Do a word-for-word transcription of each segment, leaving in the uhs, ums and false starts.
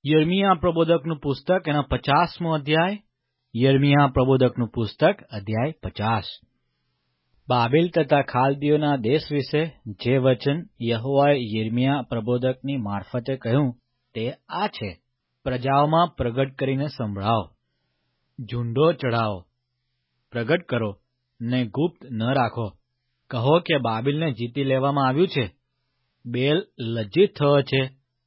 યર્મિયા પ્રબોધકનું પુસ્તક એનો પચાસમો અધ્યાય. યર્મિયા પ્રબોધકનું પુસ્તક અધ્યાય પચાસ. બાબેલ તથા ખાલદીઓના દેશ વિશે જે વચન યહોવાએ યર્મિયા પ્રબોધકની મારફતે કહ્યું તે આ છે. પ્રજાઓમાં પ્રગટ કરીને સંભળાવો, ઝુંડો ચઢાવો, પ્રગટ કરો ને ગુપ્ત ન રાખો. કહો કે બાબેલને જીતી લેવામાં આવ્યું છે, બેલ લજ્જિત થયો છે,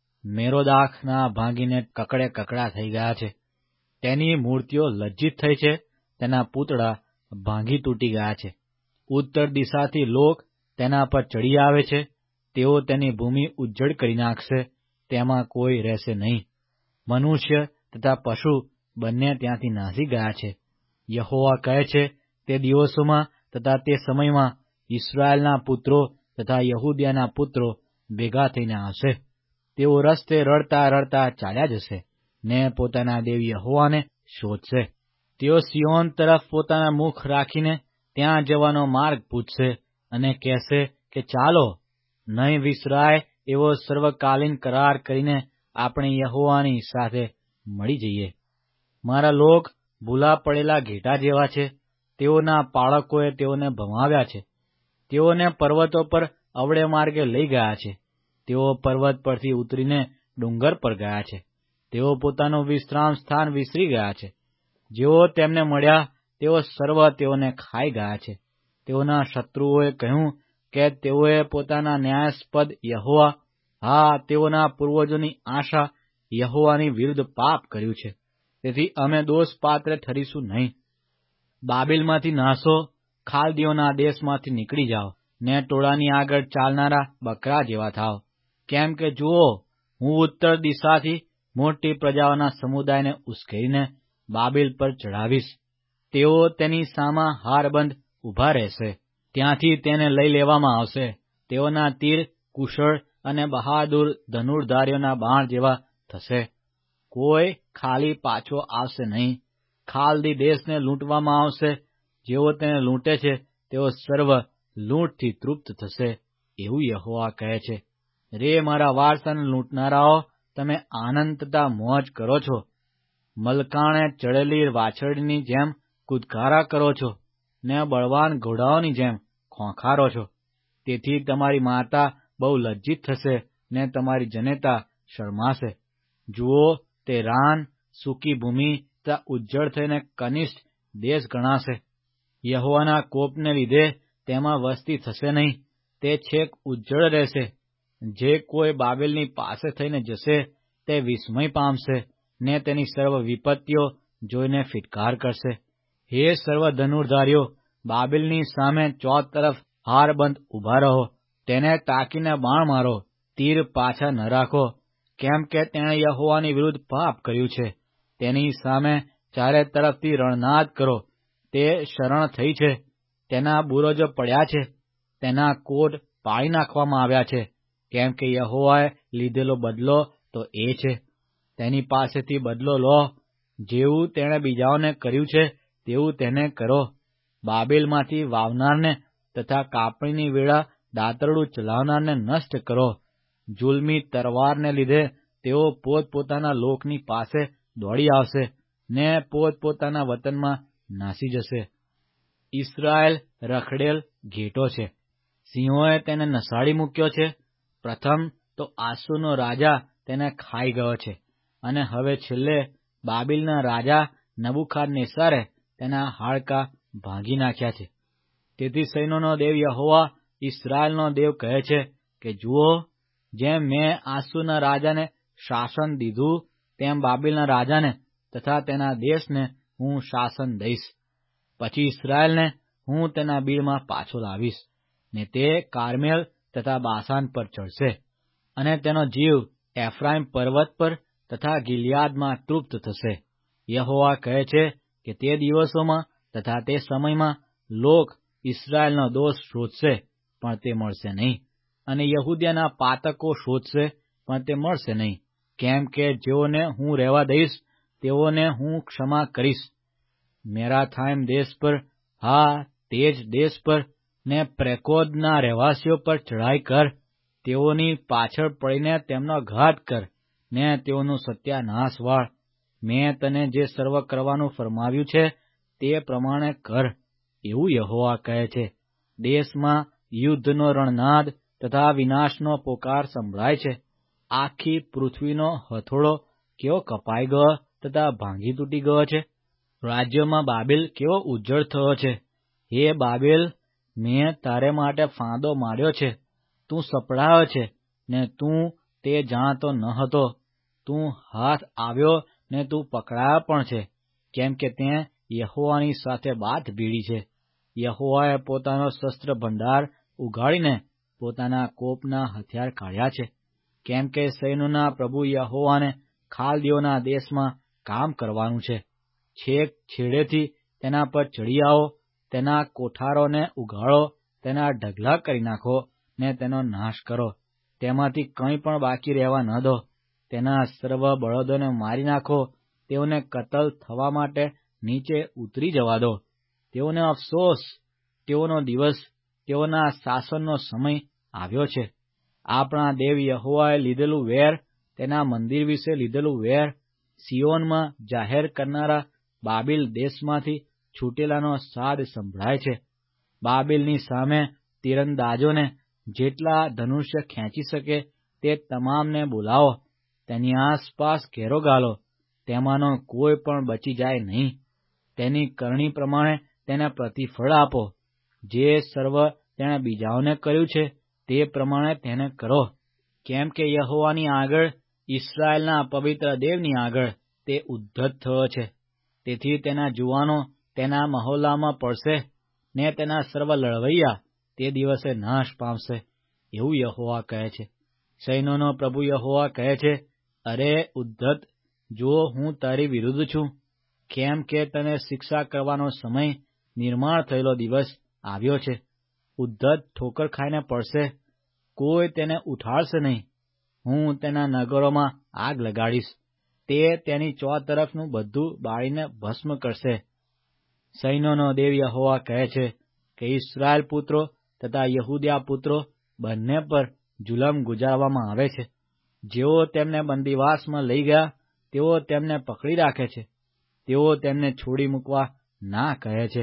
મેરોદાખના ભાંગીને કકડે કકડા થઈ ગયા છે. તેની મૂર્તિઓ લજ્જિત થઈ છે, તેના પૂતળા ભાંગી તૂટી ગયા છે. ઉત્તર દિશાથી લોક તેના પર ચડી આવે છે, તેઓ તેની ભૂમિ ઉજ્જડ કરી નાખશે, તેમાં કોઈ રહેશે નહીં. મનુષ્ય તથા પશુ બંને ત્યાંથી નાસી ગયા છે. યહોવા કહે છે, તે દિવસોમાં તથા તે સમયમાં ઇસ્રાયેલના પુત્રો તથા યહૂદિયાના પુત્રો ભેગા થઈને આવશે. તેઓ રસ્તે રડતા રડતા ચાલ્યા જશે ને પોતાના દેવ યહોવાને શોધશે. તેઓ સિયોન તરફ પોતાના મુખ રાખીને ત્યાં જવાનો માર્ગ પૂછશે અને કહેશે કે ચાલો, નહીં વિસરાય એવો સર્વકાલીન કરાર કરીને આપણે યહોવાની સાથે મળી જઈએ. મારા લોક ભૂલા પડેલા ઘેટા જેવા છે, તેઓના પાળકોએ તેઓને ભમાવ્યા છે. તેઓને પર્વતો પર અવળે માર્ગે લઈ ગયા છે. તેઓ પર્વત પરથી ઉતરીને ડુંગર પર ગયા છે. તેઓ પોતાનું વિશ્રામ સ્થાન વિસરી ગયા છે. જેઓ તેમને મળ્યા તેઓ સર્વ તેઓને ખાઈ ગયા છે. તેઓના શત્રુઓએ કહ્યું કે તેઓએ પોતાના ન્યાયાસ્પદ યહોવા, હા, તેઓના પૂર્વજોની આશા યહોવાની વિરુદ્ધ પાપ કર્યું છે. તેથી અમે દોષપાત્ર ઠરીશું નહીં. બાબેલમાંથી નાસો, ખાલદીઓના દેશમાંથી નીકળી જાઓ ને ટોળાની આગળ ચાલનારા બકરા જેવા થાવ. કેમ કે જુઓ, હું ઉત્તર દિશાથી મોટી પ્રજાઓના સમુદાયને ઉશ્કેરીને બાબેલ પર ચઢાવીશ. તેઓ તેની સામા હારબંધ ઊભા રહેશે. ત્યાંથી તેને લઈ લેવામાં આવશે. તેઓના તીર કુશળ અને બહાદુર ધનુર્ધારીઓના બાણ જેવા થશે. કોઈ ખાલી પાછો આવશે નહીં. ખાલદી દેશને લૂંટવામાં આવશે. જેઓ તેને લૂંટે છે તેઓ સર્વ લૂંટથી તૃપ્ત થશે, એવું યહોવા કહે છે. રે મારા વારસાને લૂંટનારાઓ, તમે આનંદ તથા મોજ કરો છો. મલકાણે ચડેલી વાછરડીની જેમ કૂદકારા કરો છો ને બળવાન ઘોડાઓની જેમ ખોંખારો છો. તેથી તમારી માતા બહુ લજ્જિત થશે ને તમારી જનેતા શરમાશે. જુઓ, તે રાન, સૂકી ભૂમિ તથા ઉજ્જડ થઈને કનિષ્ઠ દેશ ગણાશે. યહોવાના કોપને લીધે તેમાં વસ્તી થશે નહીં. તે છેક ઉજ્જડ રહેશે. જે કોઈ બાબેલની પાસે થઈને જશે તે વિસ્મય પામશે ને તેની સર્વ વિપત્તિઓ જોઈને ફિટકાર કરશે. હે સર્વ ધનુર્ધારીઓ, બાબેલની સામે ચોથ તરફ હારબંધ ઊભા રહો. તેને તાકીને બાણ મારો, તીર પાછા ન રાખો. કેમ કે તેણે યહોવાની વિરુદ્ધ પાપ કર્યું છે. તેની સામે ચારે તરફથી રણનાદ કરો. તે શરણ થઈ છે, તેના બુરજો પડ્યા છે, તેના કોટ પાડી નાખવામાં આવ્યા છે. કેમ કે યહોવાએ લીધેલો બદલો તો એ છે. તેની પાસેથી બદલો લો. જેવું તેણે બીજાઓને કર્યું છે તેવું તેને કરો. બાબેલમાંથી વાવનારને તથા કાપણીની વેળા દાતરડું ચલાવનારને નષ્ટ કરો. જુલમી તરવારને લીધે તેઓ પોતપોતાના લોકની પાસે દોડી આવશે ને પોતપોતાના વતનમાં નાસી જશે. ઇસ્રાયેલ રખડેલ ઘેટો છે, સિંહોએ તેને નસાડી મૂક્યો છે. પ્રથમ તો આસુરનો રાજા તેને ખાઈ ગયો છે, અને હવે છેલ્લે બાબેલના રાજા નબુખાદનેસ્સરે તેના હાડકાં ભાંગી નાખ્યા છે. તેથી સૈન્યોનો દેવ યહોવા, ઇસ્રાયેલનો દેવ કહે છે કે જુઓ, જેમ મેં આસુરના રાજાને શાસન દીધું તેમ બાબેલના રાજાને તથા તેના દેશને હું શાસન દઈશ. પછી ઇસ્રાયેલને હું તેના બીડમાં પાછો લાવીશ ને તે કાર્મેલ તથા બાશાન પર ચડશે, અને તેનો જીવ એફ્રાઈમ પર્વત પર તથા ગિલિયાદમાં તૃપ્ત થશે. યહોવા કહે છે કે તે દિવસોમાં તથા તે સમયમાં લોક ઇસ્રાયેલનો દોષ શોધશે, પણ તે મળશે નહીં, અને યહૂદિયાના પાતકો શોધશે, પણ તે મળશે નહીં. કેમ કે જેઓને હું રહેવા દઈશ તેઓને હું ક્ષમા કરીશ. મેરાથાઈમ દેશ પર, હા, તે જ દેશ પર ને પ્રેકોદના રહેવાસીઓ પર ચઢાઈ કર. તેઓની પાછળ પડીને તેમનો ઘાત કર. ને તેઓનું સત્યાનાશ વાળ. મેં તને જે સર્વ કરવાનું ફરમાવ્યું છે તે પ્રમાણે કર, એવું યહોવા કહે છે. દેશમાં યુદ્ધનો રણનાદ તથા વિનાશનો પોકાર સંભળાય છે. આખી પૃથ્વીનો હથોડો કેવો કપાઈ ગયો તથા ભાંગી તૂટી ગયો છે. રાજ્યોમાં બાબેલ કેવો ઉજ્જળ થયો છે. હે બાબેલ, મેં તારે માટે ફાંદો માંડ્યો છે. તું સપડાયો છે ને તું તે જાણતો ન હતો. તું હાથ આવ્યો ને તું પકડાયો પણ છે, કેમ કે તે યહોવાની સાથે બાથ ભીડી છે. યહોવાએ પોતાનો શસ્ત્ર ભંડાર ઉઘાડીને પોતાના કોપના હથિયાર કાઢ્યા છે. કેમ કે સૈન્યોના પ્રભુ યહોવાને ખાલદીઓના દેશમાં કામ કરવાનું છે. છેક છેડેથી તેના પર ચડી આવો, તેના કોઠારોને ઉઘાડો, તેના ઢગલા કરી નાખો ને તેનો નાશ કરો. તેમાંથી કંઈ પણ બાકી રહેવા ન દો. તેના સર્વ બળદોને મારી નાખો. તેઓને કતલ થવા માટે નીચે ઉતરી જવા દો. તેઓને અફસોસ, તેઓનો દિવસ, તેઓના શાસનનો સમય આવ્યો છે. આપણા દેવ યહોવાએ લીધેલું વેર, તેના મંદિર વિશે લીધેલું વેર, સિયોનમાં જાહેર કરનારા બાબેલ દેશમાંથી છૂટેલાનો સાદ સંભળાય છે. બાબેલની સામે તીરંદાજોને જેટલા ધનુષ્ય ખેંચી શકે તે તમામને બોલાવો. તેની આસપાસ ઘેરો ગાલો. તેમાંનો કોઈ પણ બચી જાય નહીં. તેની કરણી પ્રમાણે તેને પ્રતિફળ આપો. જે સર્વ તેણે બીજાઓને કર્યું છે તે પ્રમાણે તેને કરો. કેમ કે યહોવાની આગળ, ઇસ્રાયેલના પવિત્ર દેવની આગળ તે ઉદ્ધત થયો છે. તેથી તેના જુવાનો તેના મહોલ્લામાં પડશે ને તેના સર્વ લડવૈયા તે દિવસે નાશ પામશે, એવું યહોવા કહે છે. સૈન્યોનો પ્રભુ યહોવા કહે છે, અરે ઉદ્ધત, જો હું તારી વિરુદ્ધ છું. કેમ કે તને શિક્ષા કરવાનો સમય, નિર્માણ થયેલો દિવસ આવ્યો છે. ઉદ્ધત ઠોકર ખાઈને પડશે, કોઈ તેને ઉઠાડશે નહીં. હું તેના નગરોમાં આગ લગાડીશ, તે તેની ચોતરફનું બધું બાળીને ભસ્મ કરશે. સૈન્યોનો દેવ યહોવા કહે છે કે ઇસ્રાયેલ પુત્રો તથા યહૂદા પુત્રો બંને પર જુલમ ગુજારવામાં આવે છે. જેઓ તેમને બંદીવાસમાં લઈ ગયા, તેઓ તેમને પકડી રાખે છે. તેઓ તેમને છોડી મૂકવા ના કહે છે.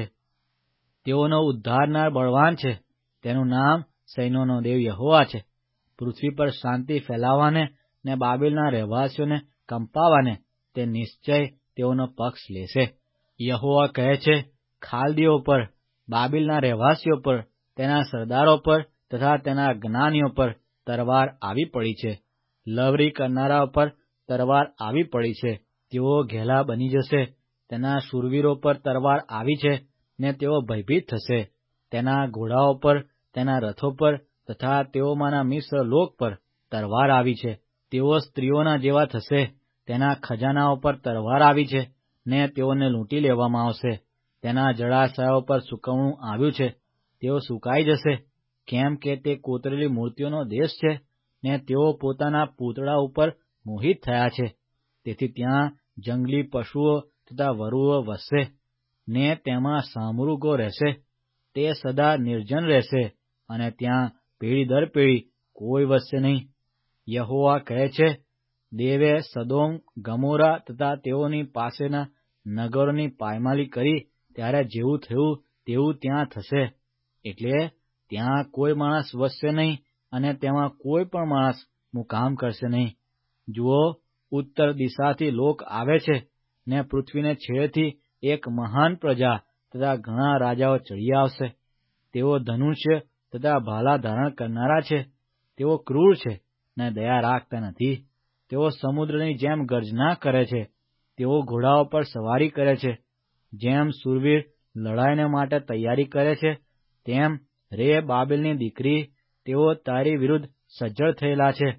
તેઓનો ઉદ્ધારનાર બળવાન છે. તેનું નામ સૈન્યોનો દેવ યહોવા છે. પૃથ્વી પર શાંતિ ફેલાવાને ને બાબેલના રહેવાસીઓને કંપાવાને તે નિશ્ચય તેઓનો પક્ષ લેશે. યહોવા કહે છે, ખાલદીઓ પર, બાબેલના રહેવાસીઓ પર, તેના સરદારો પર તથા તેના જ્ઞાનીઓ પર તરવાર આવી પડી છે. લવરી કરનારા પર તરવાર આવી પડી છે. તેઓ ઘેલા બની જશે. તેના શૂરવીરો પર તરવાર આવી છે ને તેઓ ભયભીત થશે. તેના ઘોડાઓ પર, તેના રથો પર તથા તેઓમાંના મિશ્ર લોક પર તરવાર આવી છે. તેઓ સ્ત્રીઓના જેવા થશે. તેના ખજાનાઓ પર તરવાર આવી છે ને તેઓને લૂંટી લેવામાં આવશે. તેના જળાશયો પર સૂકવણું આવ્યું છે. તેઓ સુકાઈ જશે, કેમ કે તે કોતરેલી મૂર્તિઓનો દેશ છે ને તેઓ પોતાના પૂતળા ઉપર મોહિત થયા છે. તેથી ત્યાં જંગલી પશુઓ તથા વરુઓ વસશે ને તેમાં સામૃગો રહેશે. તે સદા નિર્જન રહેશે અને ત્યાં પેઢી દર પેઢી કોઈ વસશે નહીં. યહોવા કહે છે, દેવે સદોમ, ગમોરા તથા તેઓની પાસેના નગરોની પાયમાલી કરી ત્યારે જેવું થયું તેવું ત્યાં થશે. એટલે ત્યાં કોઈ માણસ વસશે નહીં અને તેમાં કોઈ પણ માણસ મુકામ કરશે નહીં. જુઓ, ઉત્તર દિશાથી લોક આવે છે ને પૃથ્વીને છેડેથી એક મહાન પ્રજા તથા ઘણા રાજાઓ ચડી આવશે. તેઓ ધનુષ્ય તથા ભાલા ધારણ કરનારા છે. તેઓ ક્રૂર છે ને દયા રાખતા નથી. તેઓ સમુદ્રની જેમ ગર્જના કરે છે. તેઓ ઘોડાઓ પર સવારી કરે છે. જેમ શૂરવીર લડાઈને માટે તૈયારી કરે છે, તેમ રે બાબેલની દીકરી, તેઓ તારી વિરુદ્ધ સજ્જડ થયેલા છે.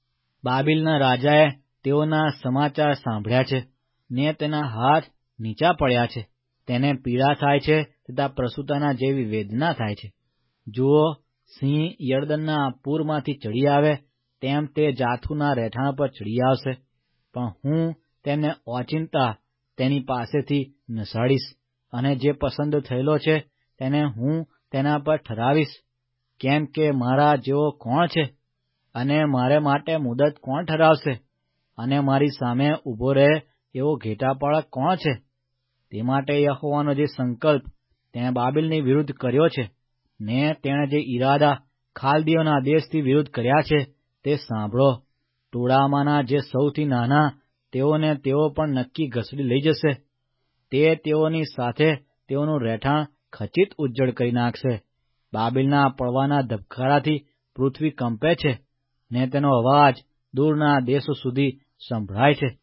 બાબેલના રાજાએ તેઓના સમાચાર સાંભળ્યા છે ને તેના હાથ નીચા પડ્યા છે. તેને પીડા થાય છે તથા પ્રસૂતાના જેવી વેદના થાય છે. જુઓ, સિંહ યરદનના પૂરમાંથી ચડી આવે તેમ તે જાથુના રહેઠાણ પર ચડી આવશે. પણ હું તેમને ઓચિંતા તેની પાસેથી નસાડીશ અને જે પસંદ થયેલો છે તેને હું તેના પર ઠરાવીશ. કેમ કે મારા જેવો કોણ છે અને મારે માટે મુદત કોણ ઠરાવશે? અને મારી સામે ઊભો રહે એવો ઘેટાપાળક કોણ છે? તે માટે યહોવાનો જે સંકલ્પ તેણે બાબેલની વિરુદ્ધ કર્યો છે, ને તેણે જે ઈરાદા ખાલદીઓના દેશથી વિરુદ્ધ કર્યા છે, તે સાંભળો. ટોળામાંના જે સૌથી નાના તેઓને તેઓ પણ નક્કી ઘસડી લઈ જશે. તે તેઓની સાથે તેઓનું રહેઠાણ ખચિત ઉજ્જડ કરી નાખશે. બાબેલના પડવાના ધબકારાથી પૃથ્વી કંપે છે, ને તેનો અવાજ દૂરના દેશો સુધી સંભળાય છે.